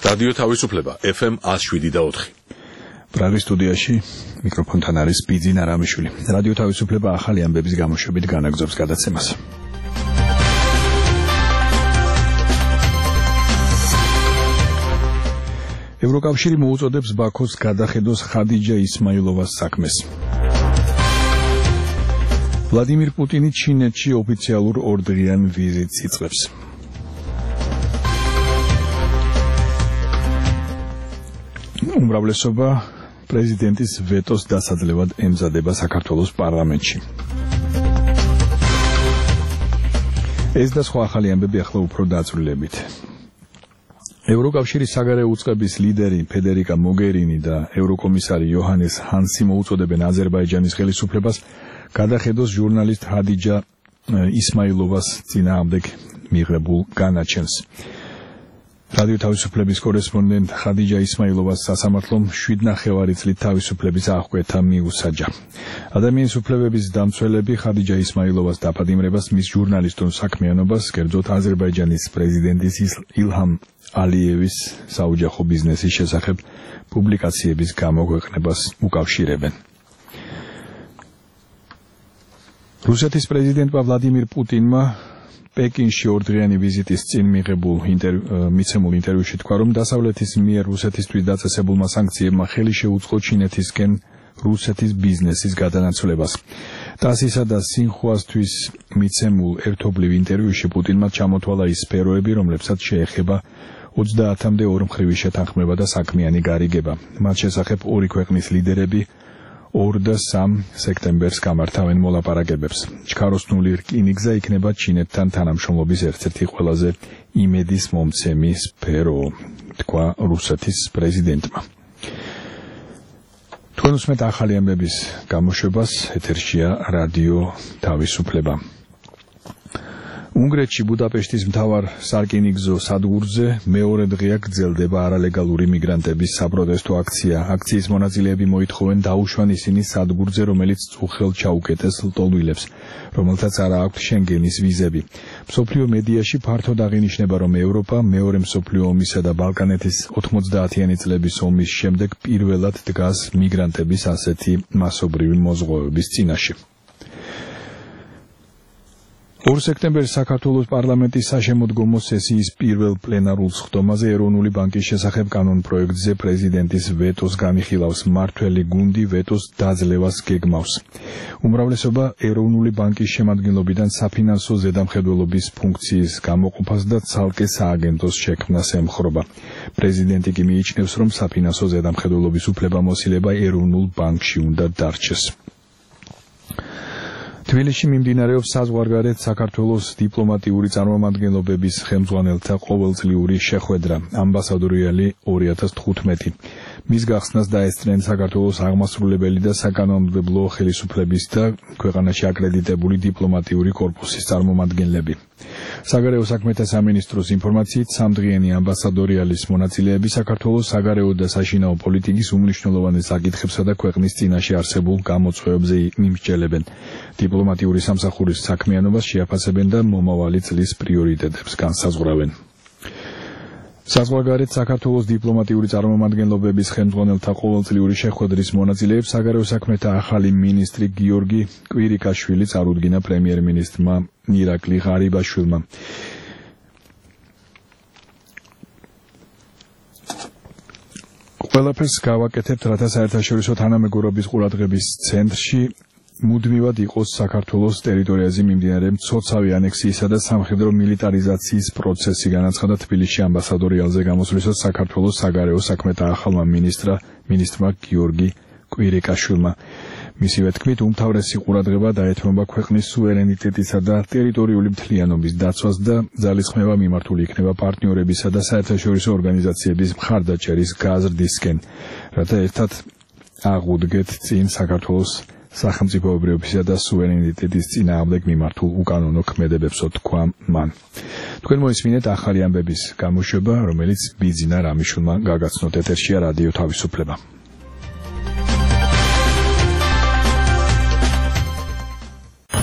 რადიო თავისუფლება FM 107.4. პრაღის სტუდიაში მიკროფონთან არის ბიძინა რამიშვილი. რადიო თავისუფლება ახალი ამბების გამოშვებით განაგრძობს გადაცემას. ევროკავშირი მოუწოდებს ბაქოს გადახედოს ხადიჯა ისმაილოვას საქმეს. ვლადიმირ პუტინი ჩინეთში ოფიციალურ ორდღიან ვიზიტს იწყებს. უმრავლესობა პრეზიდენტის ვეტოს დასაძლევად ემზადება საქართველოს პარლამენტში. ეს და სხვა ახალი ამბები ახლა უფრო დაწვრილებით. ევროკავშირის საგარეო უწყების ლიდერი ფედერიკა მოგერინი და ევროკომისარი იოჰანეს ჰანსი მოუწოდებენ აზერბაიჯანის ხელისუფლებას გადახედოს ჟურნალისტ ხადიჯა ისმაილოვას წინააღმდეგ მიღებულ განაჩენს. რადიო თავისუფლების კორესპონდენტ ხადიჯა ისმაილოვას სასამართლომ 7,5 წლით თავისუფლების აღკვეთა მიუსაჯა. ადამიანის უფლებების დამცველები ხადიჯა ისმაილოვას დაფადინებას მის ჟურნალისტურ საქმიანობას, კერძოდ აზერბაიჯანის პრეზიდენტის ილჰამ ალიევის საოჯახო ბიზნესის შესახებ პუბლიკაციების გამოქვეყნებას უკავშირებენ. რუსეთის პრეზიდენტმა ვლადიმირ პუტინმა პეკინში ორდღიანი ვიზიტის წინ მიცემულ ინტერვიუში თქვა, რომ დასავლეთის მიერ რუსეთისთვის დაწესებულმა სანქციებმა ხელი შეუწყო ჩინეთისკენ რუსეთის ბიზნესის გადანაცვლებას. ტასისა და სინხუასთვის მიცემულ ერთობლივ ინტერვიუში პუტინმა ჩამოთვალა ის სფეროები, რომლებსაც შეეხება 30-მდე ორმხრივი შეთანხმება და საქმიანი გარიგება. მათ შესახებ ორი ქვეყნის ლიდერები 2 და 3 სექტემბერს გამართავენ მოლაპარაკებებს. ჩქაროსნული რკინიგზა იქნება ჩინეთთან თანამშრომლობის ერთ-ერთი ყველაზე იმედის მომცემი სფერო, თქვა რუსეთის პრეზიდენტმა. თქვენ უსმენთ ახალი ამბების გამოშვებას, ეთერშია რადიო თავისუფლება. უნგრეთში ბუდაპეშტის მთავარ სარკინიგზო სადგურზე მეორე დღეა გრძელდება არალეგალური მიგრანტების საპროტესტო აქცია. აქციის მონაწილეები მოითხოვენ დაუშვან ისინი სადგურზე, რომელიც წუხელ ჩაუკეტეს ლტოლვილებს, რომელთაც არ აქვთ შენგენის ვიზები. მსოფლიო მედიაში ფართოდ აღინიშნება, რომ ევროპა მეორე მსოფლიო ომისა და ბალკანეთის 90-იანი წლების ომის შემდეგ პირველად დგას მიგრანტების ასეთი მასობრივი მოზღვავების წინაშე. 2 სექტემბერს საქართველოს პარლამენტის საშემოდგომო სესიის პირველ პლენარულ სხდომაზე ეროვნული ბანკის შესახებ კანონპროექტზე პრეზიდენტის ვეტოს განიხილავს. მმართველი გუნდი ვეტოს დაძლევას გეგმავს. უმრავლესობა ეროვნული ბანკის შემადგენლობიდან საფინანსო ზედამხედველობის ფუნქციის გამოყოფას და ცალკე სააგენტოს შექმნას ემხრობა. პრეზიდენტი კი მიიჩნევს, რომ საფინანსო ზედამხედველობის უფლებამოსილება ეროვნულ ბანკში უნდა დარჩეს. თბილისში მიმდინარეობს საზღვარგარეთ საქართველოს დიპლომატიური წარმომადგენლობების ხელმძღვანელთა ყოველწლიური შეხვედრა ამბასადორიალი 2015. მის გახსნას დაესწრნენ საქართველოს აღმასრულებელი და საკანონმდებლო ხელისუფლების და ქვეყანაში აკრედიტებული დიპლომატიური კორპუსის წარმომადგენლები. საგარეო საქმეთა სამინისტროს ინფორმაციით, სამდღიანი ამბასადორიალის მონაწილეები საქართველოს საგარეო და საშინაო პოლიტიკის უმნიშვნელოვანეს საკითხებსა და ქვეყნის წინაშე არსებულ გამოწვევებზე მიმსჯელებენ. დიპლომატიური სამსახურის საქმიანობას შეაფასებენ და მომავალი წლის პრიორიტეტებს განსაზღვრავენ. საზღვარგარეთ საქართველოს დიპლომატიური წარმომადგენლობების ხელმძღვანელთა ყოველწლიური შეხვედრის მონაწილეებს საგარეო საქმეთა ახალი მინისტრი გიორგი კვირიკაშვილი წარუდგინა პრემიერ-მინისტრმა ირაკლი ღარიბაშვილმა. ყველაფერს გავაკეთებთ, რათა საერთაშორისო თანამეგობრობის ყურადღების ცენტრში მუდმივად იყოს საქართველოს ტერიტორიაზე მიმდინარე მცოცავი ანექსიისა და სამხედრო მილიტარიზაციის პროცესი, განაცხადა თბილისში ამბასადორიალზე გამოსვლისას საქართველოს საგარეო საქმეთა ახალმა მინისტრმა გიორგი კვირიკაშვილმა. მისივე თქმით, უმთავრესი ყურადღება დაეთმობა ქვეყნის სუვერენიტეტისა და ტერიტორიული მთლიანობის დაცვას და ძალისხმევა მიმართული იქნება პარტნიორებისა და საერთაშორისო ორგანიზაციების მხარდაჭერის გაზრდისკენ, რათა ერთად აღუდგეთ წინ საქართველოს სახელმწიფოებრიობისა და სუვერენიტეტის წინააღმდეგ მიმართულ უკანონო ქმედებებსო, თქვა მან. თქვენ მოისმინეთ ახალი ამბების გამოშვება, რომელიც ბიძინა რამიშვილმა გაგაცნოთ. ეთერშია რადიო თავისუფლება.